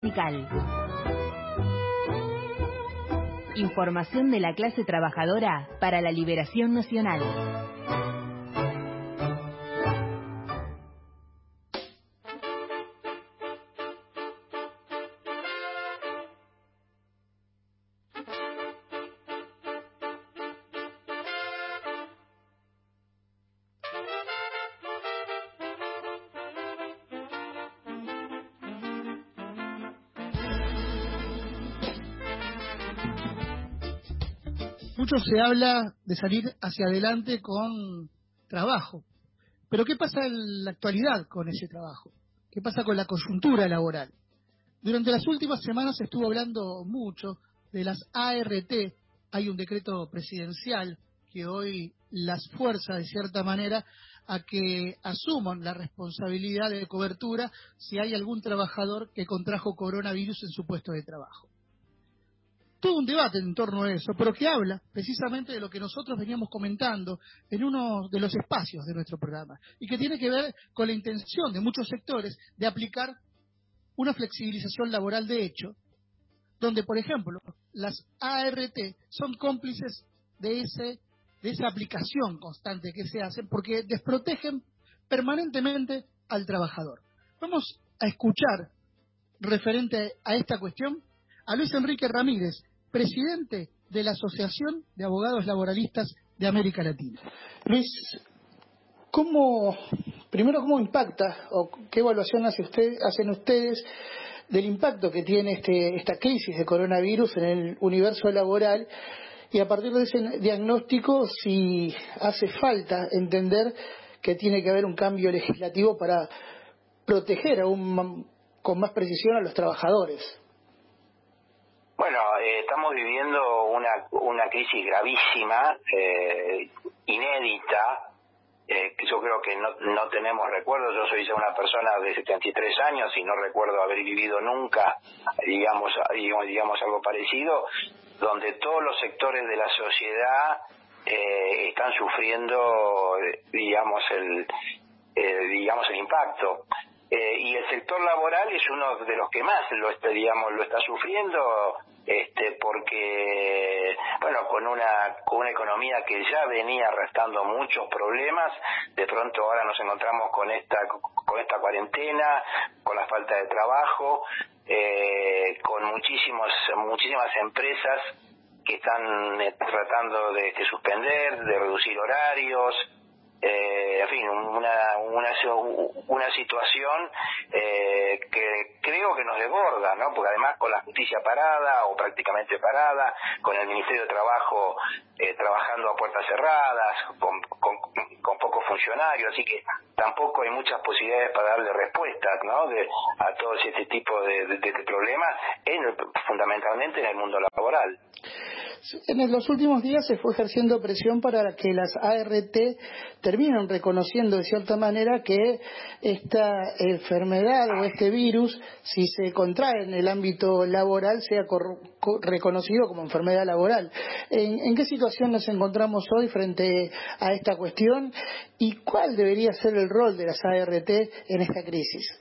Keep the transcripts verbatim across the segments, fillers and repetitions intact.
sindical. Información de la clase trabajadora para la liberación nacional. Mucho se habla de salir hacia adelante con trabajo, pero ¿qué pasa en la actualidad con ese trabajo? ¿Qué pasa con la coyuntura laboral? Durante las últimas semanas se estuvo hablando mucho de las A R T. Hay un decreto presidencial que hoy las fuerza de cierta manera a que asuman la responsabilidad de cobertura si hay algún trabajador que contrajo coronavirus en su puesto de trabajo. Todo un debate en torno a eso, pero que habla precisamente de lo que nosotros veníamos comentando en uno de los espacios de nuestro programa y que tiene que ver con la intención de muchos sectores de aplicar una flexibilización laboral de hecho, donde, por ejemplo, las A R T son cómplices de ese de esa aplicación constante que se hacen porque desprotegen permanentemente al trabajador. Vamos a escuchar, referente a esta cuestión, a Luis Enrique Ramírez, presidente de la Asociación de Abogados Laboralistas de América Latina. Luis, ¿cómo, primero, cómo impacta o qué evaluación hace usted, hacen ustedes del impacto que tiene este, esta crisis de coronavirus en el universo laboral? Y a partir de ese diagnóstico, si hace falta entender que tiene que haber un cambio legislativo para proteger aún con más precisión a los trabajadores. Bueno, eh, estamos viviendo una una crisis gravísima, eh, inédita, eh, que yo creo que no no tenemos recuerdos. Yo soy ya una persona de setenta y tres años y no recuerdo haber vivido nunca, digamos, digamos, digamos algo parecido, donde todos los sectores de la sociedad eh, están sufriendo, digamos, el eh, digamos el impacto. Eh, y el sector laboral es uno de los que más lo está, digamos, lo está sufriendo, este, porque, bueno, con una con una economía que ya venía arrastrando muchos problemas, de pronto ahora nos encontramos con esta con esta cuarentena, con la falta de trabajo, eh, con muchísimos muchísimas empresas que están eh, tratando de, de suspender, de reducir horarios. Eh, en fin, una una una situación eh, que creo que nos desborda, ¿no? Porque además con la justicia parada o prácticamente parada, con el Ministerio de Trabajo eh, trabajando a puertas cerradas, con, con, con pocos funcionarios, así que tampoco hay muchas posibilidades para darle respuestas, ¿no? De, a todo este tipo de, de, de problemas, en, fundamentalmente en el mundo laboral. En los últimos días se fue ejerciendo presión para que las A R T terminen reconociendo de cierta manera que esta enfermedad o este virus, si se contrae en el ámbito laboral, sea reconocido como enfermedad laboral. ¿En, en qué situación nos encontramos hoy frente a esta cuestión y cuál debería ser el rol de las A R T en esta crisis?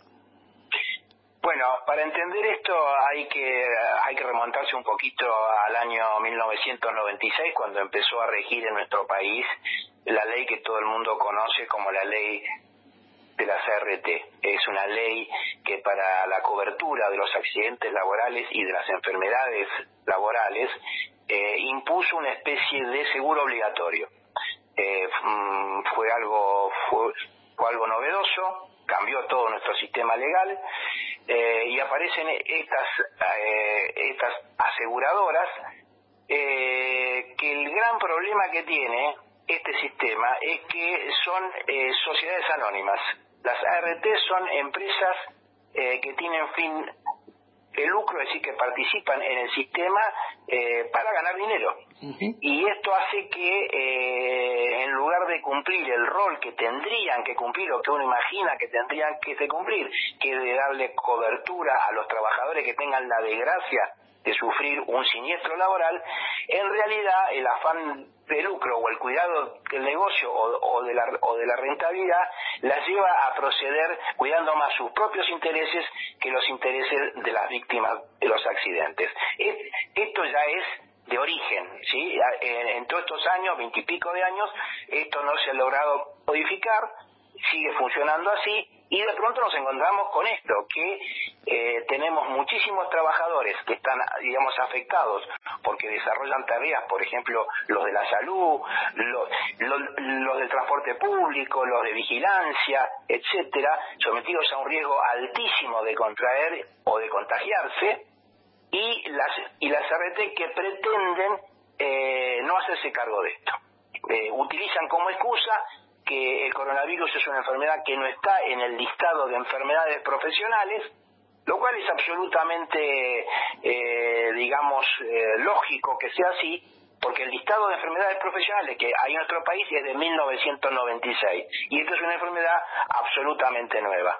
Bueno, para entender esto hay que hay que remontarse un poquito al año mil novecientos noventa y seis, cuando empezó a regir en nuestro país la ley que todo el mundo conoce como la ley de las A R T. Es una ley que para la cobertura de los accidentes laborales y de las enfermedades laborales eh, impuso una especie de seguro obligatorio. Eh, fue algo fue, fue algo novedoso, cambió todo nuestro sistema legal. Eh, y aparecen estas eh, estas aseguradoras eh, que el gran problema que tiene este sistema es que son eh, sociedades anónimas. Las A R T son empresas eh, que tienen fin de lucro, es decir, que participan en el sistema eh, para ganar dinero. Uh-huh. Y esto hace que eh, en lugar de cumplir el rol que tendrían que cumplir o que uno imagina que tendrían que cumplir, que es de darle cobertura a los trabajadores que tengan la desgracia de sufrir un siniestro laboral, en realidad el afán de lucro o el cuidado del negocio o, o, de la, o de la rentabilidad las lleva a proceder cuidando más sus propios intereses que los intereses de las víctimas de los accidentes. Es, esto ya es de origen, ¿sí? En, en todos estos años, veintipico de años, esto no se ha logrado modificar, sigue funcionando así, y de pronto nos encontramos con esto, que eh, tenemos muchísimos trabajadores que están, digamos, afectados porque desarrollan tareas, por ejemplo, los de la salud, los, los, los del transporte público, los de vigilancia, etcétera, sometidos a un riesgo altísimo de contraer o de contagiarse, y las y las R T que pretenden eh, no hacerse cargo de esto. Eh, utilizan como excusa que el coronavirus es una enfermedad que no está en el listado de enfermedades profesionales, lo cual es absolutamente, eh, digamos, eh, lógico que sea así, porque el listado de enfermedades profesionales que hay en nuestro país es de mil novecientos noventa y seis, y esta es una enfermedad absolutamente nueva.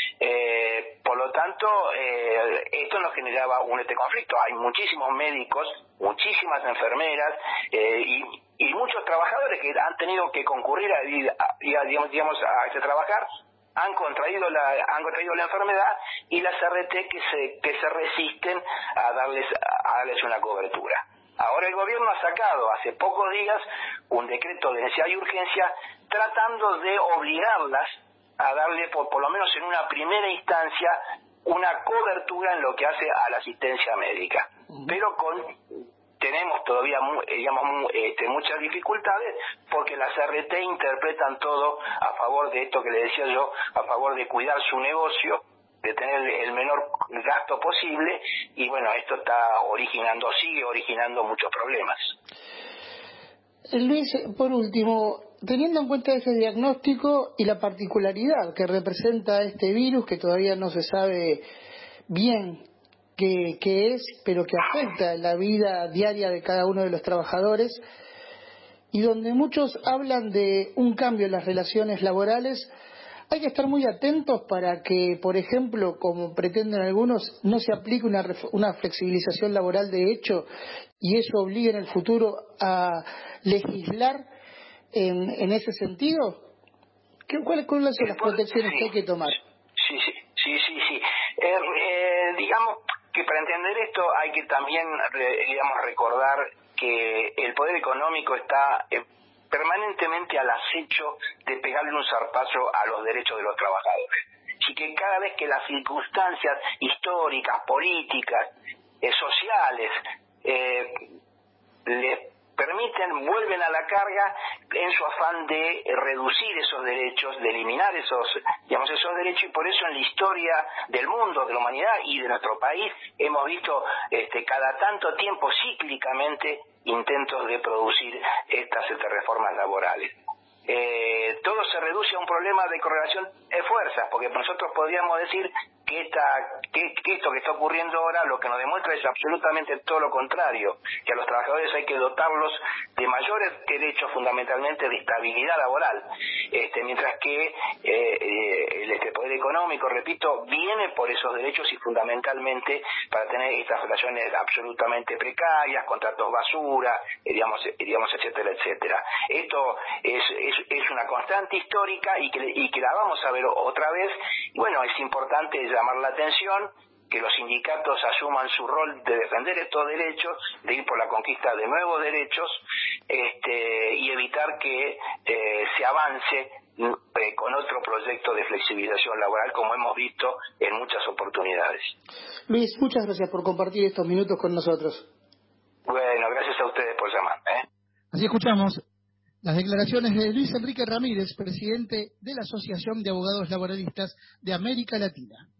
Eh, por lo tanto, eh, esto nos generaba un este conflicto. Hay muchísimos médicos, muchísimas enfermeras eh, y, y muchos trabajadores que han tenido que concurrir a, a, a, digamos, digamos, a este trabajar, han contraído la han contraído la enfermedad, y las R T que se que se resisten a darles a darles una cobertura. Ahora el gobierno ha sacado hace pocos días un decreto de necesidad y urgencia tratando de obligarlas a darle, por, por lo menos en una primera instancia, una cobertura en lo que hace a la asistencia médica. Pero con tenemos todavía, digamos, este, muchas dificultades, porque las R T interpretan todo a favor de esto que le decía yo, a favor de cuidar su negocio, de tener el menor gasto posible, y bueno, esto está originando, sigue originando muchos problemas. Luis, por último, teniendo en cuenta ese diagnóstico y la particularidad que representa este virus, que todavía no se sabe bien qué, qué es, pero que afecta la vida diaria de cada uno de los trabajadores, y donde muchos hablan de un cambio en las relaciones laborales, hay que estar muy atentos para que, por ejemplo, como pretenden algunos, no se aplique una, una flexibilización laboral de hecho, y eso obligue en el futuro a legislar en, en ese sentido. ¿Qué, ¿Cuáles son las protecciones sí, que hay que tomar? Sí, sí, sí, sí, sí. Eh, eh, digamos que para entender esto hay que también, digamos, recordar que el poder económico está eh, permanentemente al acecho de pegarle un zarpazo a los derechos de los trabajadores. Y que cada vez que las circunstancias históricas, políticas, eh, sociales, eh, les permiten, vuelven a la carga en su afán de reducir esos derechos, de eliminar esos, digamos, esos derechos, y por eso en la historia del mundo, de la humanidad y de nuestro país hemos visto este, cada tanto tiempo cíclicamente intentos de producir estas, estas reformas laborales. Eh, todo se reduce a un problema de correlación de fuerzas, porque nosotros podríamos decir que, esta, que, que esto que está ocurriendo ahora lo que nos demuestra es absolutamente todo lo contrario, que a los trabajadores hay que dotarlos de mayores derechos, fundamentalmente de estabilidad laboral, este, mientras que eh, eh, el este poder económico, repito, viene por esos derechos y fundamentalmente para tener estas relaciones absolutamente precarias, contratos basura, eh, digamos, eh, digamos, etcétera, etcétera. Esto es, es, es una constante histórica y que, y que la vamos a ver otra vez. Y bueno, es importante llamar la atención, que los sindicatos asuman su rol de defender estos derechos, de ir por la conquista de nuevos derechos, este, y evitar que eh, se avance eh, con otro proyecto de flexibilización laboral, como hemos visto en muchas oportunidades. Luis, muchas gracias por compartir estos minutos con nosotros. Bueno, gracias a ustedes por llamarme. ¿eh? Así escuchamos las declaraciones de Luis Enrique Ramírez, presidente de la Asociación de Abogados Laboralistas de América Latina.